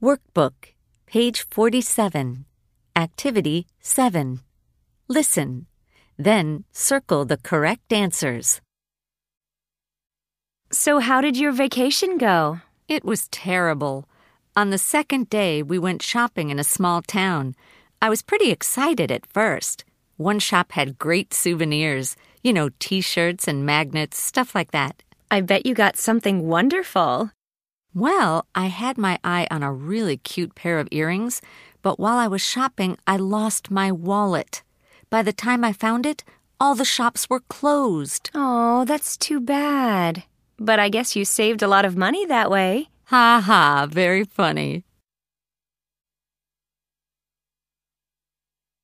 Workbook, page 47, Activity 7. Listen, then circle the correct answers. So how did your vacation go? It was terrible. On the second day, we went shopping in a small town. I was pretty excited at first. One shop had great souvenirs, T-shirts and magnets, stuff like that. I bet you got something wonderful. Well, I had my eye on a really cute pair of earrings, but while I was shopping, I lost my wallet. By the time I found it, all the shops were closed. Oh, that's too bad. But I guess you saved a lot of money that way. Ha ha, very funny.